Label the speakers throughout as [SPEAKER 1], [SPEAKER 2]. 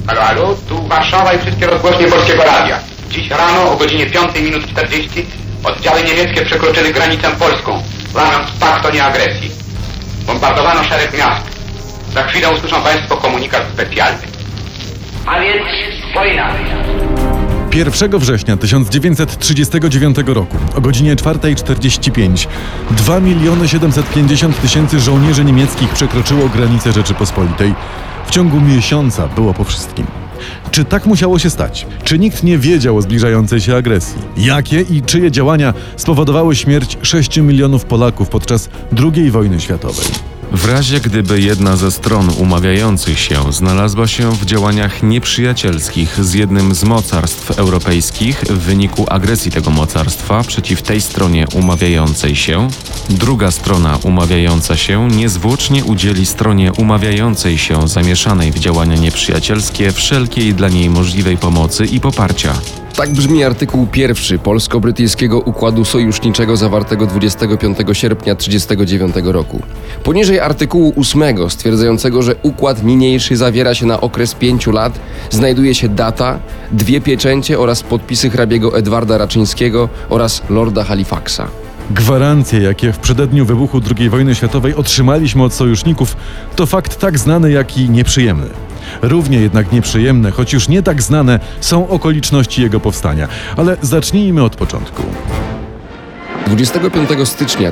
[SPEAKER 1] Halo, halo, tu Warszawa i wszystkie rozgłośnie Polskiego Radia. Dziś rano o godzinie 5:40 oddziały niemieckie przekroczyły granicę polską, łamiąc pakt o nieagresji. Bombardowano szereg miast. Za chwilę usłyszą Państwo komunikat specjalny. A więc wojna.
[SPEAKER 2] 1 września 1939 roku o godzinie 4:45 2 750 000 żołnierzy niemieckich przekroczyło granicę Rzeczypospolitej. W ciągu miesiąca było po wszystkim. Czy tak musiało się stać? Czy nikt nie wiedział o zbliżającej się agresji? Jakie i czyje działania spowodowały śmierć 6 milionów Polaków podczas II wojny światowej?
[SPEAKER 3] W razie gdyby jedna ze stron umawiających się znalazła się w działaniach nieprzyjacielskich z jednym z mocarstw europejskich w wyniku agresji tego mocarstwa przeciw tej stronie umawiającej się, druga strona umawiająca się niezwłocznie udzieli stronie umawiającej się zamieszanej w działania nieprzyjacielskie wszelkiej dla niej możliwej pomocy i poparcia.
[SPEAKER 4] Tak brzmi artykuł 1 polsko-brytyjskiego układu sojuszniczego zawartego 25 sierpnia 1939 roku. Poniżej artykułu 8 stwierdzającego, że układ niniejszy zawiera się na okres 5 lat, znajduje się data, 2 pieczęcie oraz podpisy hrabiego Edwarda Raczyńskiego oraz lorda Halifaxa.
[SPEAKER 2] Gwarancje, jakie w przededniu wybuchu II wojny światowej otrzymaliśmy od sojuszników, to fakt tak znany, jak i nieprzyjemny. Równie jednak nieprzyjemne, choć już nie tak znane, są okoliczności jego powstania. Ale zacznijmy od początku.
[SPEAKER 4] 25 stycznia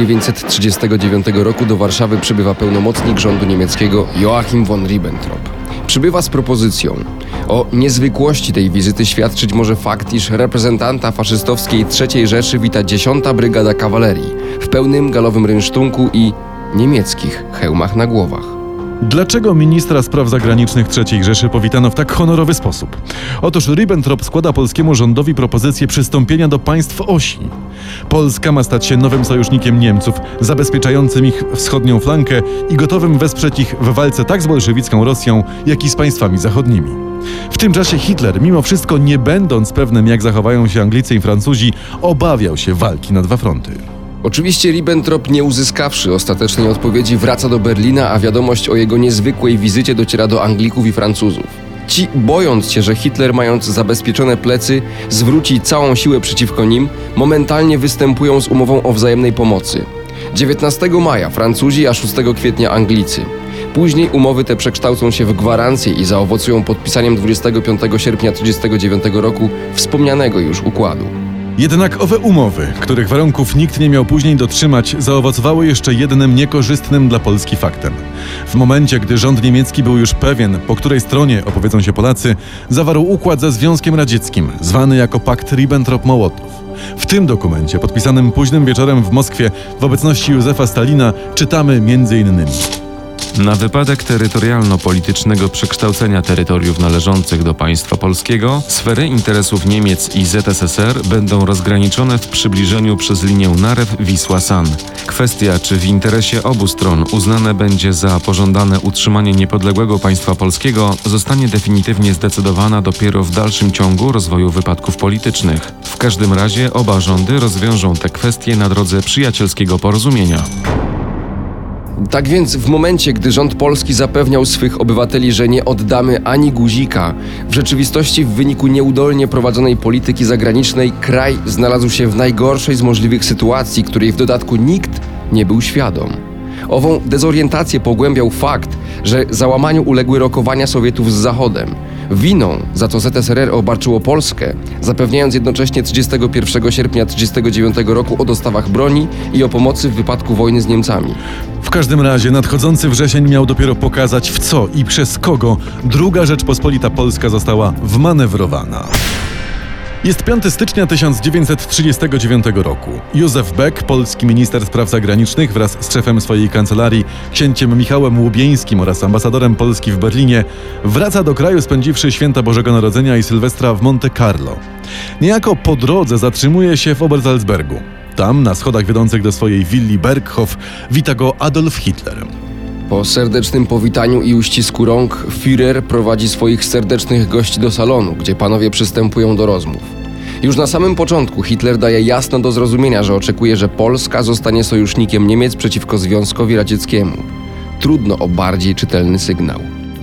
[SPEAKER 4] 1939 roku do Warszawy przybywa pełnomocnik rządu niemieckiego Joachim von Ribbentrop. Przybywa z propozycją. O niezwykłości tej wizyty świadczyć może fakt, iż reprezentanta faszystowskiej III Rzeszy wita 10. Brygada Kawalerii w pełnym galowym rynsztunku i niemieckich hełmach na głowach.
[SPEAKER 2] Dlaczego ministra spraw zagranicznych III Rzeszy powitano w tak honorowy sposób? Otóż Ribbentrop składa polskiemu rządowi propozycję przystąpienia do państw osi. Polska ma stać się nowym sojusznikiem Niemców, zabezpieczającym ich wschodnią flankę i gotowym wesprzeć ich w walce tak z bolszewicką Rosją, jak i z państwami zachodnimi. W tym czasie Hitler, mimo wszystko nie będąc pewnym, jak zachowają się Anglicy i Francuzi, obawiał się walki na dwa fronty.
[SPEAKER 4] Oczywiście Ribbentrop, nie uzyskawszy ostatecznej odpowiedzi, wraca do Berlina, a wiadomość o jego niezwykłej wizycie dociera do Anglików i Francuzów. Ci, bojąc się, że Hitler, mając zabezpieczone plecy, zwróci całą siłę przeciwko nim, momentalnie występują z umową o wzajemnej pomocy. 19 maja Francuzi, a 6 kwietnia Anglicy. Później umowy te przekształcą się w gwarancje i zaowocują podpisaniem 25 sierpnia 1939 roku wspomnianego już układu.
[SPEAKER 2] Jednak owe umowy, których warunków nikt nie miał później dotrzymać, zaowocowały jeszcze jednym niekorzystnym dla Polski faktem. W momencie, gdy rząd niemiecki był już pewien, po której stronie opowiedzą się Polacy, zawarł układ ze Związkiem Radzieckim, zwany jako pakt Ribbentrop-Mołotow. W tym dokumencie, podpisanym późnym wieczorem w Moskwie w obecności Józefa Stalina, czytamy m.in.
[SPEAKER 3] Na wypadek terytorialno-politycznego przekształcenia terytoriów należących do państwa polskiego, sfery interesów Niemiec i ZSSR będą rozgraniczone w przybliżeniu przez linię Narew-Wisła-San. Kwestia, czy w interesie obu stron uznane będzie za pożądane utrzymanie niepodległego państwa polskiego, zostanie definitywnie zdecydowana dopiero w dalszym ciągu rozwoju wypadków politycznych. W każdym razie oba rządy rozwiążą te kwestie na drodze przyjacielskiego porozumienia.
[SPEAKER 4] Tak więc w momencie, gdy rząd polski zapewniał swych obywateli, że nie oddamy ani guzika, w rzeczywistości w wyniku nieudolnie prowadzonej polityki zagranicznej kraj znalazł się w najgorszej z możliwych sytuacji, której w dodatku nikt nie był świadom. Ową dezorientację pogłębiał fakt, że załamaniu uległy rokowania Sowietów z Zachodem. Winą, za co ZSRR obarczyło Polskę, zapewniając jednocześnie 31 sierpnia 1939 roku o dostawach broni i o pomocy w wypadku wojny z Niemcami.
[SPEAKER 2] W każdym razie nadchodzący wrzesień miał dopiero pokazać, w co i przez kogo II Rzeczpospolita Polska została wmanewrowana. Jest 5 stycznia 1939 roku. Józef Beck, polski minister spraw zagranicznych, wraz z szefem swojej kancelarii, księciem Michałem Łubieńskim oraz ambasadorem Polski w Berlinie, wraca do kraju, spędziwszy święta Bożego Narodzenia i Sylwestra w Monte Carlo. Niejako po drodze zatrzymuje się w Obersalzbergu. Tam, na schodach wiodących do swojej willi Berghof, wita go Adolf Hitler.
[SPEAKER 4] Po serdecznym powitaniu i uścisku rąk Führer prowadzi swoich serdecznych gości do salonu, gdzie panowie przystępują do rozmów. Już na samym początku Hitler daje jasno do zrozumienia, że oczekuje, że Polska zostanie sojusznikiem Niemiec przeciwko Związkowi Radzieckiemu. Trudno o bardziej czytelny sygnał.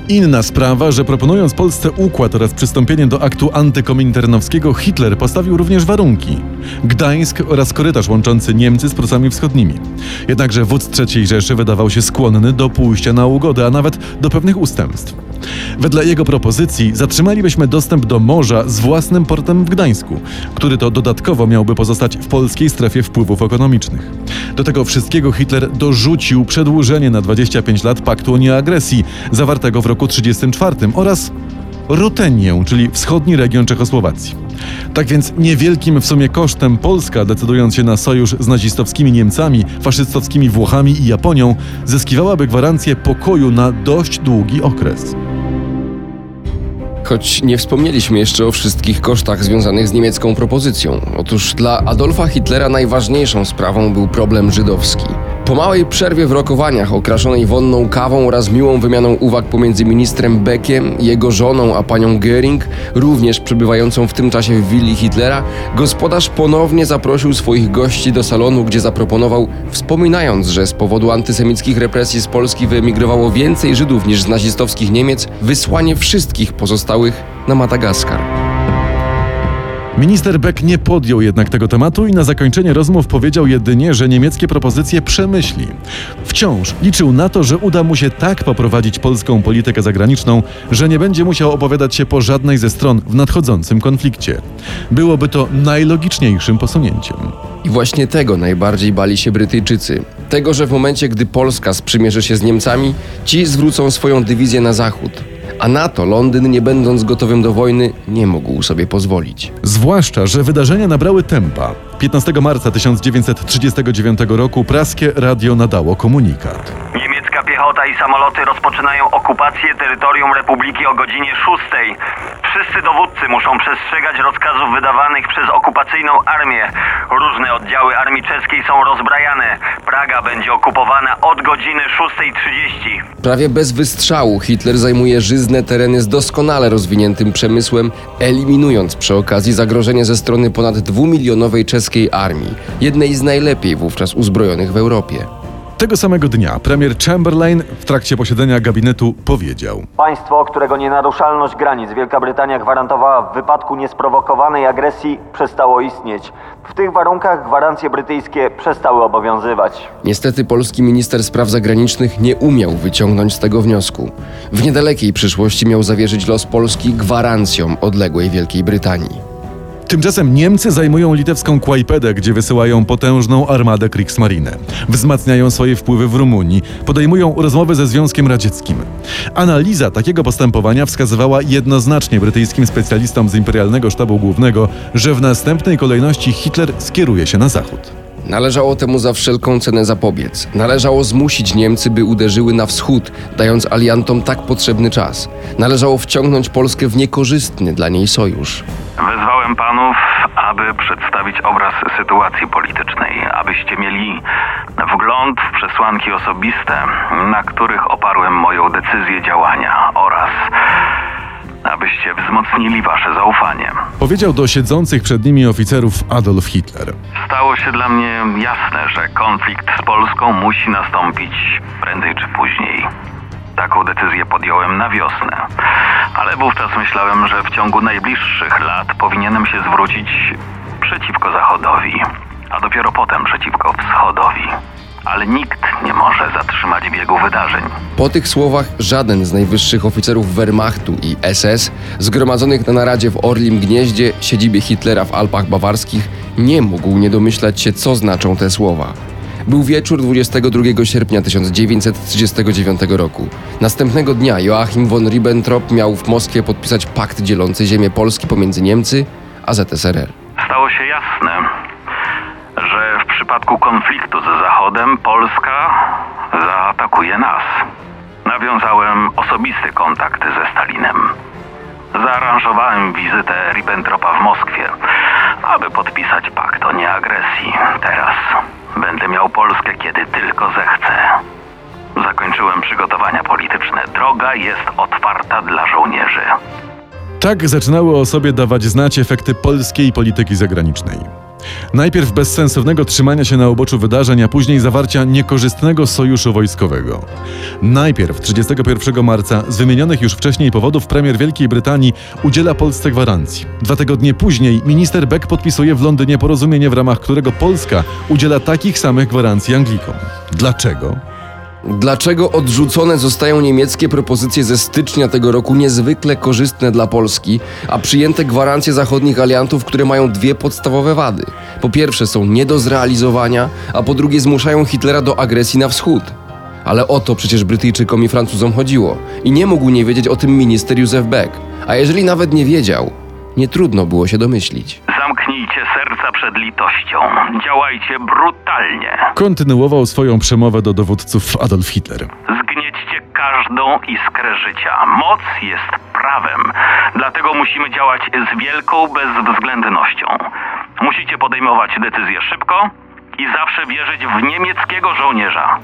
[SPEAKER 2] Inna sprawa, że proponując Polsce układ oraz przystąpienie do aktu antykominternowskiego, Hitler postawił również warunki. Gdańsk oraz korytarz łączący Niemcy z Prusami Wschodnimi. Jednakże wódz III Rzeszy wydawał się skłonny do pójścia na ugodę, a nawet do pewnych ustępstw. Wedle jego propozycji zatrzymalibyśmy dostęp do morza z własnym portem w Gdańsku, który to dodatkowo miałby pozostać w polskiej strefie wpływów ekonomicznych. Do tego wszystkiego Hitler dorzucił przedłużenie na 25 lat paktu o nieagresji, zawartego w roku 1934 oraz Rutenię, czyli wschodni region Czechosłowacji. Tak więc niewielkim w sumie kosztem Polska, decydując się na sojusz z nazistowskimi Niemcami, faszystowskimi Włochami i Japonią, zyskiwałaby gwarancję pokoju na dość długi okres.
[SPEAKER 4] Choć nie wspomnieliśmy jeszcze o wszystkich kosztach związanych z niemiecką propozycją. Otóż dla Adolfa Hitlera najważniejszą sprawą był problem żydowski. Po małej przerwie w rokowaniach okraszonej wonną kawą oraz miłą wymianą uwag pomiędzy ministrem Beckiem, jego żoną a panią Göring, również przebywającą w tym czasie w willi Hitlera, gospodarz ponownie zaprosił swoich gości do salonu, gdzie zaproponował, wspominając, że z powodu antysemickich represji z Polski wyemigrowało więcej Żydów niż z nazistowskich Niemiec, wysłanie wszystkich pozostałych na Madagaskar.
[SPEAKER 2] Minister Beck nie podjął jednak tego tematu i na zakończenie rozmów powiedział jedynie, że niemieckie propozycje przemyśli. Wciąż liczył na to, że uda mu się tak poprowadzić polską politykę zagraniczną, że nie będzie musiał opowiadać się po żadnej ze stron w nadchodzącym konflikcie. Byłoby to najlogiczniejszym posunięciem.
[SPEAKER 4] I właśnie tego najbardziej bali się Brytyjczycy. Tego, że w momencie, gdy Polska sprzymierzy się z Niemcami, ci zwrócą swoją dywizję na zachód. A na to Londyn, nie będąc gotowym do wojny, nie mógł sobie pozwolić.
[SPEAKER 2] Zwłaszcza, że wydarzenia nabrały tempa. 15 marca 1939 roku praskie radio nadało komunikat.
[SPEAKER 5] Niemiecka piechota i samoloty rozpoczynają okupację terytorium Republiki o godzinie 6:00. Wszyscy dowódcy muszą przestrzegać rozkazów wydawanych przez okupacyjną armię. Różne oddziały armii czeskiej są rozbrajane. Praga będzie okupowana od godziny 6:30.
[SPEAKER 4] Prawie bez wystrzału Hitler zajmuje żyzne tereny z doskonale rozwiniętym przemysłem, eliminując przy okazji zagrożenie ze strony ponad 2-milionowej czeskiej armii, jednej z najlepiej wówczas uzbrojonych w Europie.
[SPEAKER 2] Tego samego dnia premier Chamberlain w trakcie posiedzenia gabinetu powiedział:
[SPEAKER 6] Państwo, którego nienaruszalność granic Wielka Brytania gwarantowała w wypadku niesprowokowanej agresji, przestało istnieć. W tych warunkach gwarancje brytyjskie przestały obowiązywać.
[SPEAKER 4] Niestety polski minister spraw zagranicznych nie umiał wyciągnąć z tego wniosku. W niedalekiej przyszłości miał zawierzyć los Polski gwarancjom odległej Wielkiej Brytanii.
[SPEAKER 2] Tymczasem Niemcy zajmują litewską Kłajpedę, gdzie wysyłają potężną armadę Kriegsmarine. Wzmacniają swoje wpływy w Rumunii, podejmują rozmowy ze Związkiem Radzieckim. Analiza takiego postępowania wskazywała jednoznacznie brytyjskim specjalistom z Imperialnego Sztabu Głównego, że w następnej kolejności Hitler skieruje się na zachód.
[SPEAKER 4] Należało temu za wszelką cenę zapobiec. Należało zmusić Niemcy, by uderzyły na wschód, dając aliantom tak potrzebny czas. Należało wciągnąć Polskę w niekorzystny dla niej sojusz.
[SPEAKER 5] Wezwałem panów, aby przedstawić obraz sytuacji politycznej, abyście mieli wgląd w przesłanki osobiste, na których oparłem moją decyzję działania oraz abyście wzmocnili wasze zaufanie.
[SPEAKER 2] Powiedział do siedzących przed nimi oficerów Adolf Hitler.
[SPEAKER 5] Stało się dla mnie jasne, że konflikt z Polską musi nastąpić prędzej czy później. Taką decyzję podjąłem na wiosnę, ale wówczas myślałem, że w ciągu najbliższych lat powinienem się zwrócić przeciwko Zachodowi, a dopiero potem przeciwko Wschodowi. Ale nikt nie może zatrzymać biegu wydarzeń.
[SPEAKER 4] Po tych słowach żaden z najwyższych oficerów Wehrmachtu i SS, zgromadzonych na naradzie w Orlim Gnieździe, siedzibie Hitlera w Alpach Bawarskich, nie mógł nie domyślać się, co znaczą te słowa. Był wieczór 22 sierpnia 1939 roku. Następnego dnia Joachim von Ribbentrop miał w Moskwie podpisać pakt dzielący ziemię Polski pomiędzy Niemcy a ZSRR.
[SPEAKER 5] Stało się jasne, że w przypadku konfliktu z Zachodem Polska zaatakuje nas. Nawiązałem osobisty kontakt ze Stalinem. Zaaranżowałem wizytę Ribbentropa w Moskwie, aby podpisać pakt o nieagresji. Teraz będę miał Polskę, kiedy tylko zechcę. Zakończyłem przygotowania polityczne. Droga jest otwarta dla żołnierzy.
[SPEAKER 2] Tak zaczynały o sobie dawać znać efekty polskiej polityki zagranicznej. Najpierw bezsensownego trzymania się na uboczu wydarzeń, a później zawarcia niekorzystnego sojuszu wojskowego. Najpierw 31 marca z wymienionych już wcześniej powodów premier Wielkiej Brytanii udziela Polsce gwarancji. 2 tygodnie później minister Beck podpisuje w Londynie porozumienie, w ramach którego Polska udziela takich samych gwarancji Anglikom. Dlaczego?
[SPEAKER 4] Dlaczego odrzucone zostają niemieckie propozycje ze stycznia tego roku, niezwykle korzystne dla Polski, a przyjęte gwarancje zachodnich aliantów, które mają dwie podstawowe wady? Po pierwsze, są nie do zrealizowania, a po drugie zmuszają Hitlera do agresji na wschód. Ale o to przecież Brytyjczykom i Francuzom chodziło. I nie mógł nie wiedzieć o tym minister Józef Beck. A jeżeli nawet nie wiedział, nie trudno było się domyślić.
[SPEAKER 5] Zamknijcie serca przed litością. Działajcie brutalnie.
[SPEAKER 2] Kontynuował swoją przemowę do dowódców Adolf Hitler.
[SPEAKER 5] Zgniećcie każdą iskrę życia. Moc jest prawem. Dlatego musimy działać z wielką bezwzględnością. Musicie podejmować decyzje szybko i zawsze wierzyć w niemieckiego żołnierza.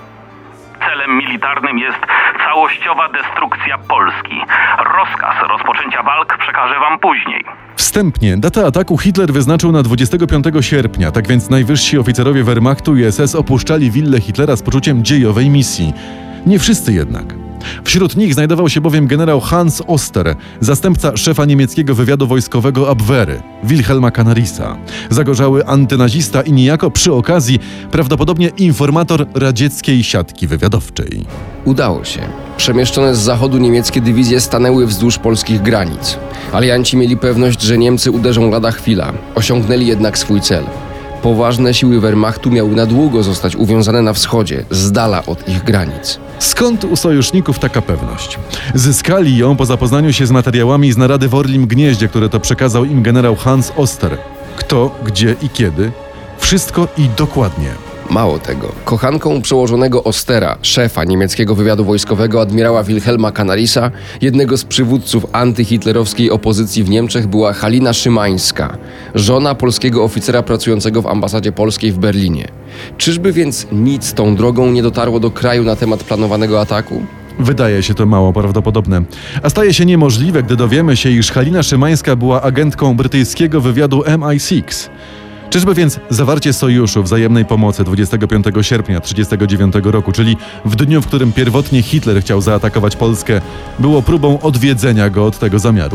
[SPEAKER 5] Celem militarnym jest całościowa destrukcja Polski. Rozkaz rozpoczęcia walk przekażę wam później.
[SPEAKER 2] Wstępnie datę ataku Hitler wyznaczył na 25 sierpnia, tak więc najwyżsi oficerowie Wehrmachtu i SS opuszczali willę Hitlera z poczuciem dziejowej misji. Nie wszyscy jednak. Wśród nich znajdował się bowiem generał Hans Oster, zastępca szefa niemieckiego wywiadu wojskowego Abwehry, Wilhelma Canarisa, zagorzały antynazista i niejako przy okazji prawdopodobnie informator radzieckiej siatki wywiadowczej.
[SPEAKER 4] Udało się. Przemieszczone z zachodu niemieckie dywizje stanęły wzdłuż polskich granic. Alianci mieli pewność, że Niemcy uderzą lada chwila. Osiągnęli jednak swój cel. Poważne siły Wehrmachtu miały na długo zostać uwiązane na wschodzie, z dala od ich granic.
[SPEAKER 2] Skąd u sojuszników taka pewność? Zyskali ją po zapoznaniu się z materiałami z narady w Orlim Gnieździe, które to przekazał im generał Hans Oster. Kto, gdzie i kiedy? Wszystko i dokładnie.
[SPEAKER 4] Mało tego, kochanką przełożonego Ostera, szefa niemieckiego wywiadu wojskowego admirała Wilhelma Canarisa, jednego z przywódców antyhitlerowskiej opozycji w Niemczech, była Halina Szymańska, żona polskiego oficera pracującego w ambasadzie polskiej w Berlinie. Czyżby więc nic tą drogą nie dotarło do kraju na temat planowanego ataku?
[SPEAKER 2] Wydaje się to mało prawdopodobne. A staje się niemożliwe, gdy dowiemy się, iż Halina Szymańska była agentką brytyjskiego wywiadu MI6. Czyżby więc zawarcie sojuszu wzajemnej pomocy 25 sierpnia 1939 roku, czyli w dniu, w którym pierwotnie Hitler chciał zaatakować Polskę, było próbą odwiedzenia go od tego zamiaru?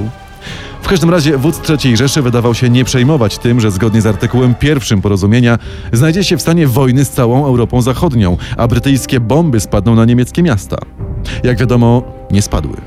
[SPEAKER 2] W każdym razie wódz III Rzeszy wydawał się nie przejmować tym, że zgodnie z artykułem 1 porozumienia znajdzie się w stanie wojny z całą Europą Zachodnią, a brytyjskie bomby spadną na niemieckie miasta. Jak wiadomo, nie spadły.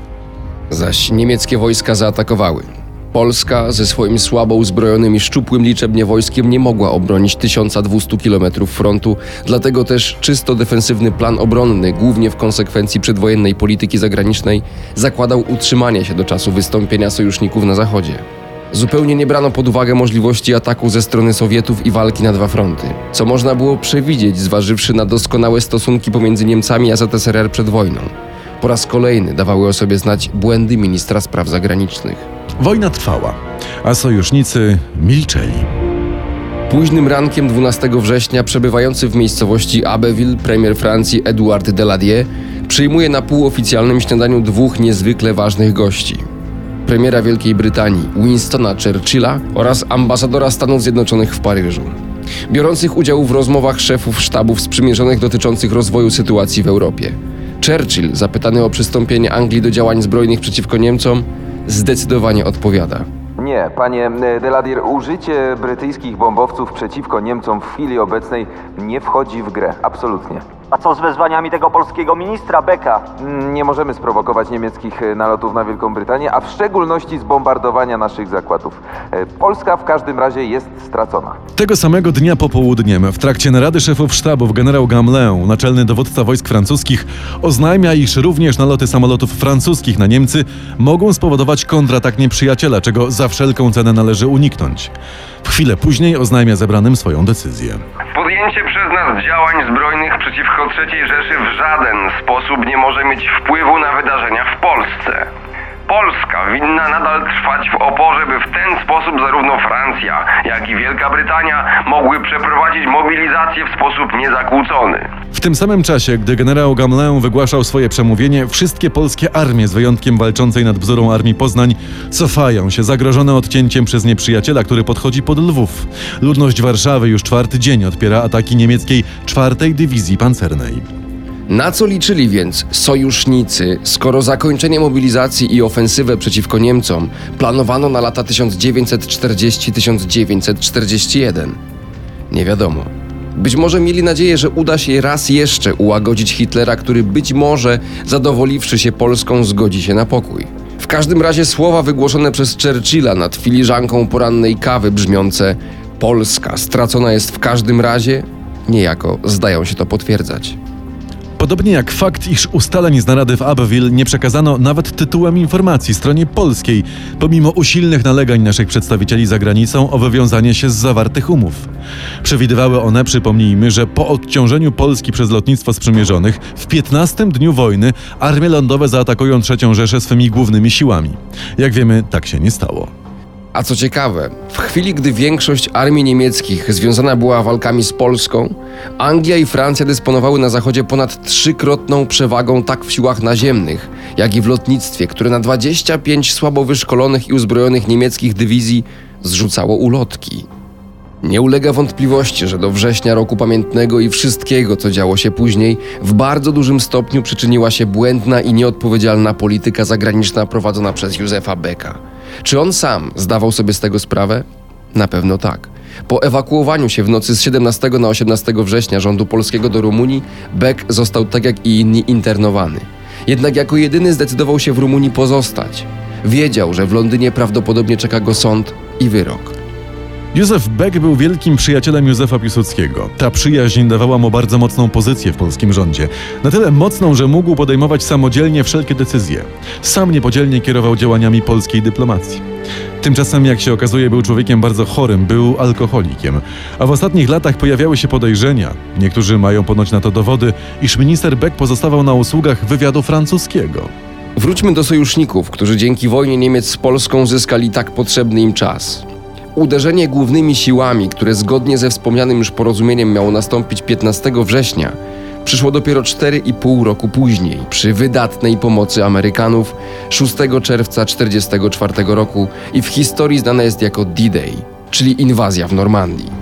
[SPEAKER 4] Zaś niemieckie wojska zaatakowały. Polska ze swoim słabo uzbrojonym i szczupłym liczebnie wojskiem nie mogła obronić 1200 km frontu, dlatego też czysto defensywny plan obronny, głównie w konsekwencji przedwojennej polityki zagranicznej, zakładał utrzymanie się do czasu wystąpienia sojuszników na zachodzie. Zupełnie nie brano pod uwagę możliwości ataku ze strony Sowietów i walki na dwa fronty, co można było przewidzieć, zważywszy na doskonałe stosunki pomiędzy Niemcami a ZSRR przed wojną. Po raz kolejny dawały o sobie znać błędy ministra spraw zagranicznych.
[SPEAKER 2] Wojna trwała, a sojusznicy milczeli.
[SPEAKER 4] Późnym rankiem 12 września przebywający w miejscowości Abbeville premier Francji Edouard Daladier przyjmuje na półoficjalnym śniadaniu dwóch niezwykle ważnych gości. Premiera Wielkiej Brytanii Winstona Churchilla oraz ambasadora Stanów Zjednoczonych w Paryżu, biorących udział w rozmowach szefów sztabów sprzymierzonych dotyczących rozwoju sytuacji w Europie. Churchill, zapytany o przystąpienie Anglii do działań zbrojnych przeciwko Niemcom, zdecydowanie odpowiada.
[SPEAKER 7] Nie, panie Daladier, użycie brytyjskich bombowców przeciwko Niemcom w chwili obecnej nie wchodzi w grę, absolutnie.
[SPEAKER 6] A co z wezwaniami tego polskiego ministra Becka?
[SPEAKER 7] Nie możemy sprowokować niemieckich nalotów na Wielką Brytanię, a w szczególności zbombardowania naszych zakładów. Polska w każdym razie jest stracona.
[SPEAKER 2] Tego samego dnia popołudniem w trakcie narady szefów sztabów generał Gamelin, naczelny dowódca wojsk francuskich, oznajmia, iż również naloty samolotów francuskich na Niemcy mogą spowodować kontratak nieprzyjaciela, czego za wszelką cenę należy uniknąć. W chwilę później oznajmia zebranym swoją decyzję.
[SPEAKER 8] Podjęcie przez nas działań zbrojnych przeciwko III Rzeszy w żaden sposób nie może mieć wpływu na wydarzenia w Polsce. Polska winna nadal trwać w oporze, by w ten sposób zarówno Francja, jak i Wielka Brytania mogły przeprowadzić mobilizację w sposób niezakłócony.
[SPEAKER 2] W tym samym czasie, gdy generał Gamelin wygłaszał swoje przemówienie, wszystkie polskie armie, z wyjątkiem walczącej nad Bzurą Armii Poznań, cofają się, zagrożone odcięciem przez nieprzyjaciela, który podchodzi pod Lwów. Ludność Warszawy już 4. dzień odpiera ataki niemieckiej 4. Dywizji Pancernej.
[SPEAKER 4] Na co liczyli więc sojusznicy, skoro zakończenie mobilizacji i ofensywę przeciwko Niemcom planowano na lata 1940-1941? Nie wiadomo. Być może mieli nadzieję, że uda się raz jeszcze ułagodzić Hitlera, który być może, zadowoliwszy się Polską, zgodzi się na pokój. W każdym razie słowa wygłoszone przez Churchilla nad filiżanką porannej kawy brzmiące „Polska stracona jest w każdym razie” niejako zdają się to potwierdzać.
[SPEAKER 2] Podobnie jak fakt, iż ustaleń z narady w Abbeville nie przekazano nawet tytułem informacji stronie polskiej, pomimo usilnych nalegań naszych przedstawicieli za granicą o wywiązanie się z zawartych umów. Przewidywały one, przypomnijmy, że po odciążeniu Polski przez lotnictwo sprzymierzonych w 15. dniu wojny armie lądowe zaatakują III Rzeszę swymi głównymi siłami. Jak wiemy, tak się nie stało.
[SPEAKER 4] A co ciekawe, w chwili gdy większość armii niemieckich związana była walkami z Polską, Anglia i Francja dysponowały na zachodzie ponad 3-krotną przewagą tak w siłach naziemnych, jak i w lotnictwie, które na 25 słabo wyszkolonych i uzbrojonych niemieckich dywizji zrzucało ulotki. Nie ulega wątpliwości, że do września roku pamiętnego i wszystkiego, co działo się później, w bardzo dużym stopniu przyczyniła się błędna i nieodpowiedzialna polityka zagraniczna prowadzona przez Józefa Becka. Czy on sam zdawał sobie z tego sprawę? Na pewno tak. Po ewakuowaniu się w nocy z 17 na 18 września rządu polskiego do Rumunii, Beck został tak jak i inni internowany. Jednak jako jedyny zdecydował się w Rumunii pozostać. Wiedział, że w Londynie prawdopodobnie czeka go sąd i wyrok.
[SPEAKER 2] Józef Beck był wielkim przyjacielem Józefa Piłsudskiego. Ta przyjaźń dawała mu bardzo mocną pozycję w polskim rządzie. Na tyle mocną, że mógł podejmować samodzielnie wszelkie decyzje. Sam niepodzielnie kierował działaniami polskiej dyplomacji. Tymczasem, jak się okazuje, był człowiekiem bardzo chorym, był alkoholikiem. A w ostatnich latach pojawiały się podejrzenia, niektórzy mają ponoć na to dowody, iż minister Beck pozostawał na usługach wywiadu francuskiego.
[SPEAKER 4] Wróćmy do sojuszników, którzy dzięki wojnie Niemiec z Polską zyskali tak potrzebny im czas. Uderzenie głównymi siłami, które zgodnie ze wspomnianym już porozumieniem miało nastąpić 15 września, przyszło dopiero 4,5 roku później, przy wydatnej pomocy Amerykanów 6 czerwca 1944 roku i w historii znane jest jako D-Day, czyli inwazja w Normandii.